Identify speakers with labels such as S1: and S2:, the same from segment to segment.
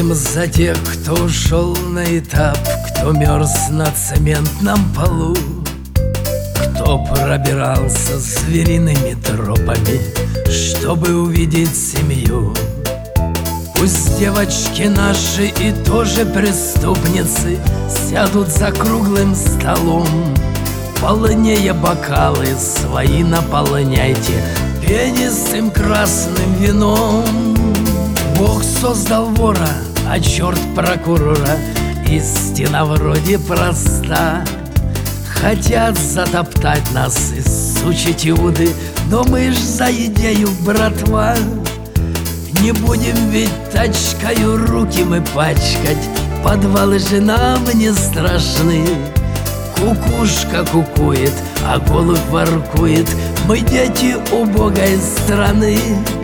S1: Выпьем за тех, кто ушел на этап, кто мерз на цементном полу, кто пробирался звериными тропами, чтобы увидеть семью. Пусть девочки наши и тоже преступницы сядут за круглым столом. Полнее бокалы свои наполняйте пенистым красным вином. Бог создал вора, а черт прокурора. Истина вроде проста. Хотят затоптать нас и сучить Иуды, но мы ж за идею, братва. Не будем ведь тачкою руки мы пачкать, подвалы же нам не страшны. Кукушка кукует, а голубь воркует, мы дети убогой страны.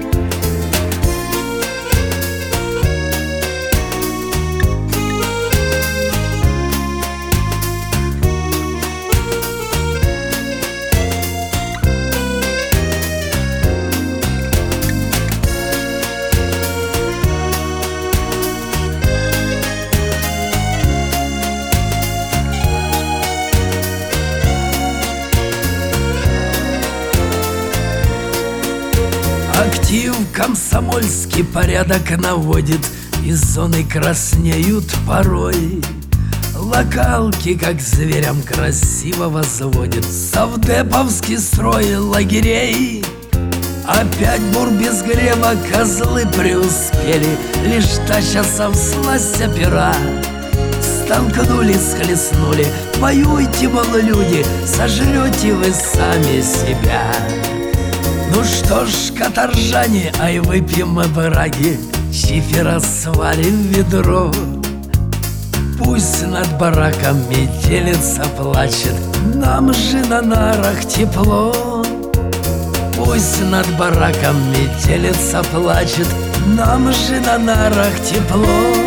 S1: Актив комсомольский порядок наводит, из зоны краснеют порой. Локалки, как зверям, красиво возводит совдеповский строй лагерей. Опять бур без грева, козлы преуспели, лишь тащатся всласть опера. Столкнули, схлестнули, воюйте, мол, люди, сожрете вы сами себя. Ну что ж, каторжане, ай, выпьем мы браги, чифера сварим в ведро. Пусть над бараком метелица плачет, нам же на нарах тепло. Пусть над бараком метелица плачет, нам же на нарах тепло.